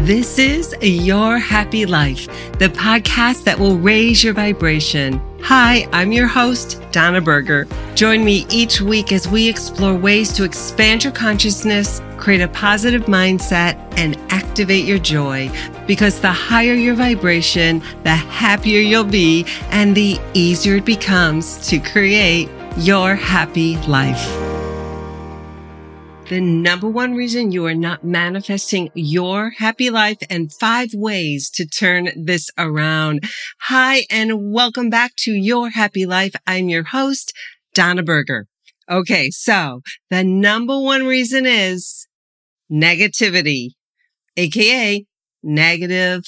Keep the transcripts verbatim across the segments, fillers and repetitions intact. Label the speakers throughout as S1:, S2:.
S1: This is Your Happy Life, the podcast that will raise your vibration. Hi, I'm your host, Donna Berger. Join me each week as we explore ways to expand your consciousness, create a positive mindset, and activate your joy. Because the higher your vibration, the happier you'll be, and the easier it becomes to create your happy life. The number one reason you are not manifesting your happy life, and five ways to turn this around. Hi, and welcome back to Your Happy Life. I'm your host, Donna Berger. Okay, so the number one reason is negativity, aka negative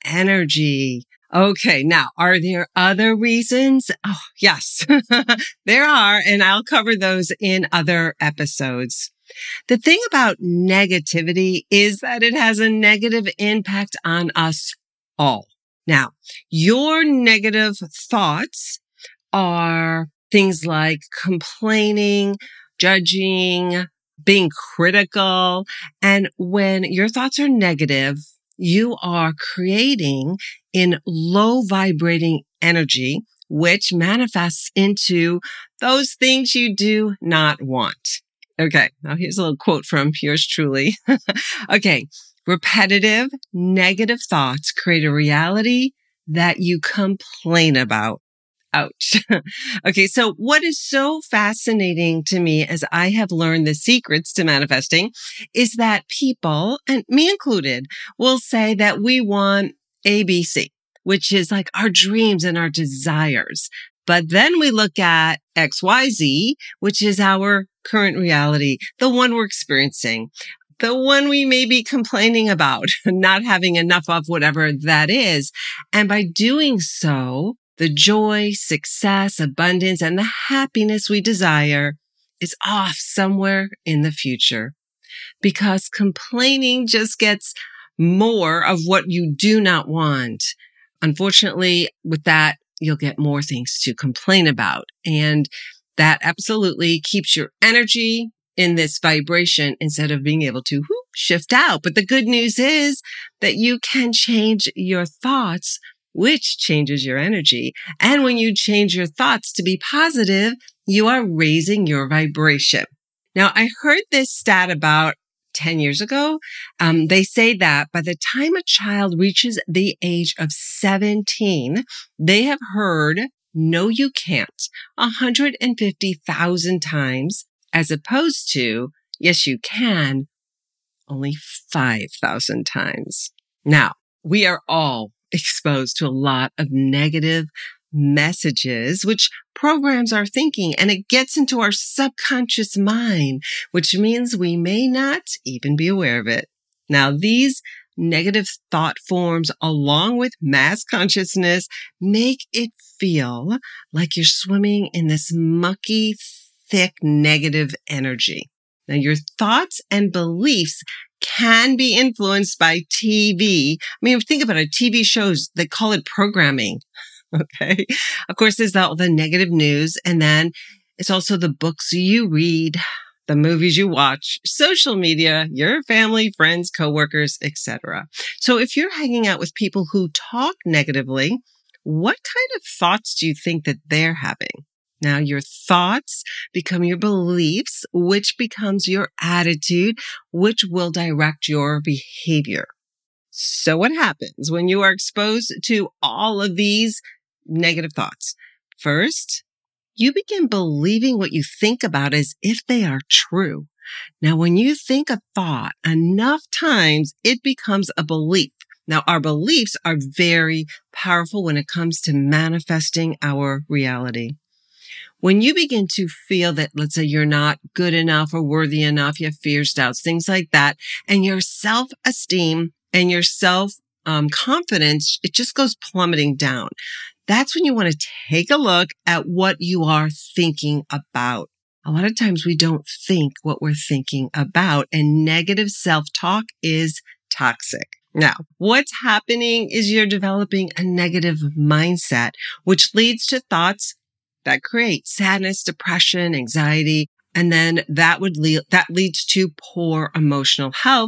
S1: energy. Okay, now, are there other reasons? Oh, yes, there are, and I'll cover those in other episodes. The thing about negativity is that it has a negative impact on us all. Now, your negative thoughts are things like complaining, judging, being critical. And when your thoughts are negative, you are creating in low vibrating energy, which manifests into those things you do not want. Okay, now here's a little quote from yours truly. Okay, repetitive negative thoughts create a reality that you complain about. Ouch. Okay, so what is so fascinating to me as I have learned the secrets to manifesting is that people, and me included, will say that we want A B C, which is like our dreams and our desires. But then we look at X Y Z, which is our current reality, the one we're experiencing, the one we may be complaining about, not having enough of, whatever that is. And by doing so, the joy, success, abundance, and the happiness we desire is off somewhere in the future. Because complaining just gets more of what you do not want. Unfortunately, with that, you'll get more things to complain about. And that absolutely keeps your energy in this vibration instead of being able to whoop, shift out. But the good news is that you can change your thoughts, which changes your energy. And when you change your thoughts to be positive, you are raising your vibration. Now, I heard this stat about ten years ago. Um, they say that by the time a child reaches the age of seventeen, they have heard, "No, you can't," one hundred fifty thousand times, as opposed to, "Yes, you can," only five thousand times. Now, we are all exposed to a lot of negative messages, which programs our thinking, and it gets into our subconscious mind, which means we may not even be aware of it. Now, these negative thought forms, along with mass consciousness, make it feel like you're swimming in this mucky, thick, negative energy. Now, your thoughts and beliefs can be influenced by T V. I mean, think about it. T V shows, they call it programming. Okay. Of course, there's all the negative news. And then it's also the books you read, the movies you watch, social media, your family, friends, coworkers, et cetera. So if you're hanging out with people who talk negatively, what kind of thoughts do you think that they're having? Now, your thoughts become your beliefs, which becomes your attitude, which will direct your behavior. So what happens when you are exposed to all of these negative thoughts? First, you begin believing what you think about as if they are true. Now, when you think a thought enough times, it becomes a belief. Now, our beliefs are very powerful when it comes to manifesting our reality. When you begin to feel that, let's say you're not good enough or worthy enough, you have fears, doubts, things like that, and your self-esteem and your self um, confidence, it just goes plummeting down. That's when you want to take a look at what you are thinking about. A lot of times we don't think what we're thinking about, and negative self-talk is toxic. Now, what's happening is you're developing a negative mindset, which leads to thoughts that create sadness, depression, anxiety, and then that would lead, that leads to poor emotional health,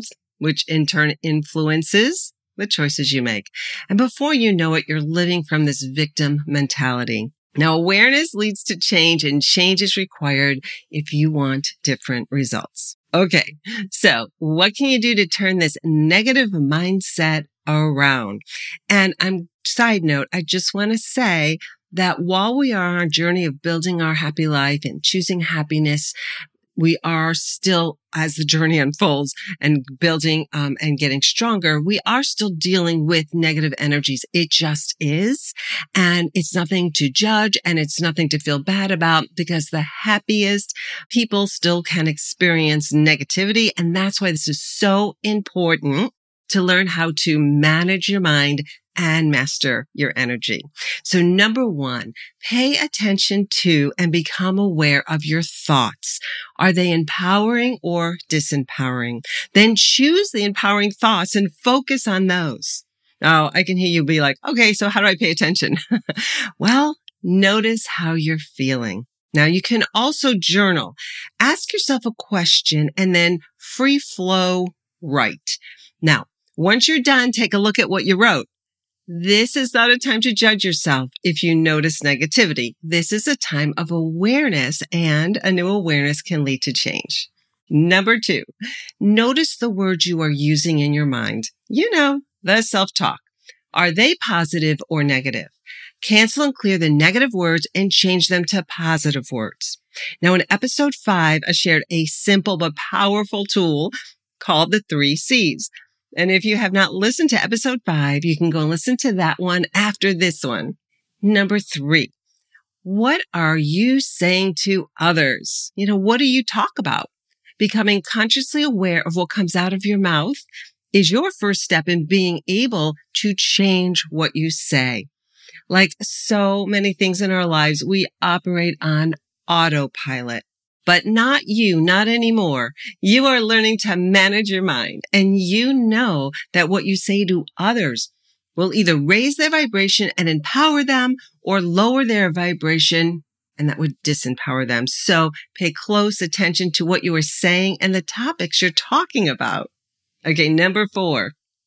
S1: which in turn influences the choices you make. And before you know it, you're living from this victim mentality. Now, awareness leads to change, and change is required if you want different results. Okay, so what can you do to turn this negative mindset around? And I'm side note, I just want to say that while we are on our journey of building our happy life and choosing happiness, we are still, as the journey unfolds and building um, and getting stronger, we are still dealing with negative energies. It just is. And it's nothing to judge and it's nothing to feel bad about, because the happiest people still can experience negativity. And that's why this is so important to learn how to manage your mind and master your energy. So number one, pay attention to and become aware of your thoughts. Are they empowering or disempowering? Then choose the empowering thoughts and focus on those. Now, I can hear you be like, okay, so how do I pay attention? Well, notice how you're feeling. Now, you can also journal. Ask yourself a question and then free flow write. Now, once you're done, take a look at what you wrote. This is not a time to judge yourself if you notice negativity. This is a time of awareness, and a new awareness can lead to change. Number two, notice the words you are using in your mind. You know, the self-talk. Are they positive or negative? Cancel and clear the negative words and change them to positive words. Now, in episode five, I shared a simple but powerful tool called the three C's. And if you have not listened to episode five, you can go and listen to that one after this one. Number three, what are you saying to others? You know, what do you talk about? Becoming consciously aware of what comes out of your mouth is your first step in being able to change what you say. Like so many things in our lives, we operate on autopilot. But not you, not anymore. You are learning to manage your mind, and you know that what you say to others will either raise their vibration and empower them or lower their vibration, and that would disempower them. So pay close attention to what you are saying and the topics you're talking about. Okay, number four.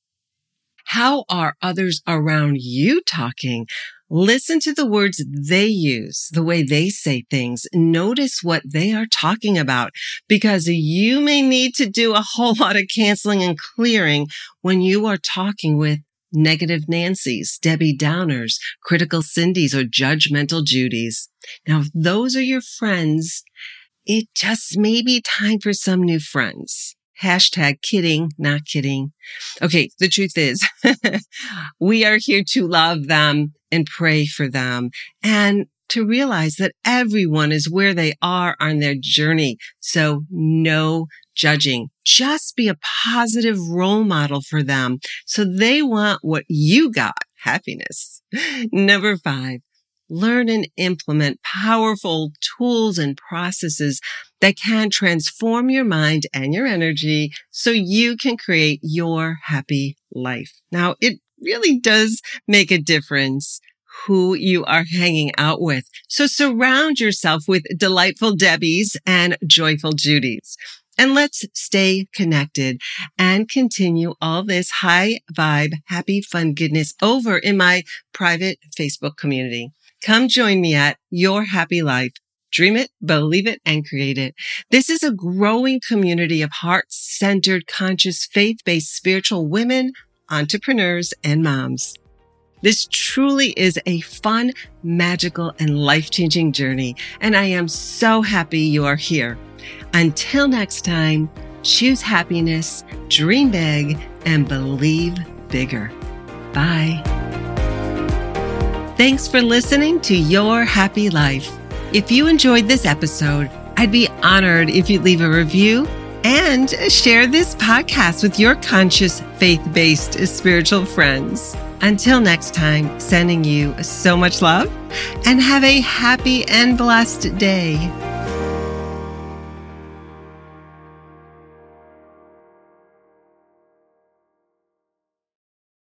S1: How are others around you talking? Listen to the words they use, the way they say things. Notice what they are talking about, because you may need to do a whole lot of canceling and clearing when you are talking with negative Nancys, Debbie Downers, critical Cindys, or judgmental Judys. Now, if those are your friends, it just may be time for some new friends. Hashtag kidding, not kidding. Okay, the truth is, we are here to love them and pray for them, and to realize that everyone is where they are on their journey. So no judging. Just be a positive role model for them so they want what you got, happiness. Number five, learn and implement powerful tools and processes that can transform your mind and your energy so you can create your happy life. Now, it really does make a difference who you are hanging out with. So surround yourself with delightful Debbies and joyful Judys. And let's stay connected and continue all this high vibe, happy, fun goodness over in my private Facebook community. Come join me at Your Happy Life. Dream it, believe it, and create it. This is a growing community of heart-centered, conscious, faith-based spiritual women, entrepreneurs, and moms. This truly is a fun, magical, and life-changing journey, and I am so happy you are here. Until next time, choose happiness, dream big, and believe bigger. Bye. Thanks for listening to Your Happy Life. If you enjoyed this episode, I'd be honored if you'd leave a review and share this podcast with your conscious, faith-based spiritual friends. Until next time, sending you so much love and have a happy and blessed day.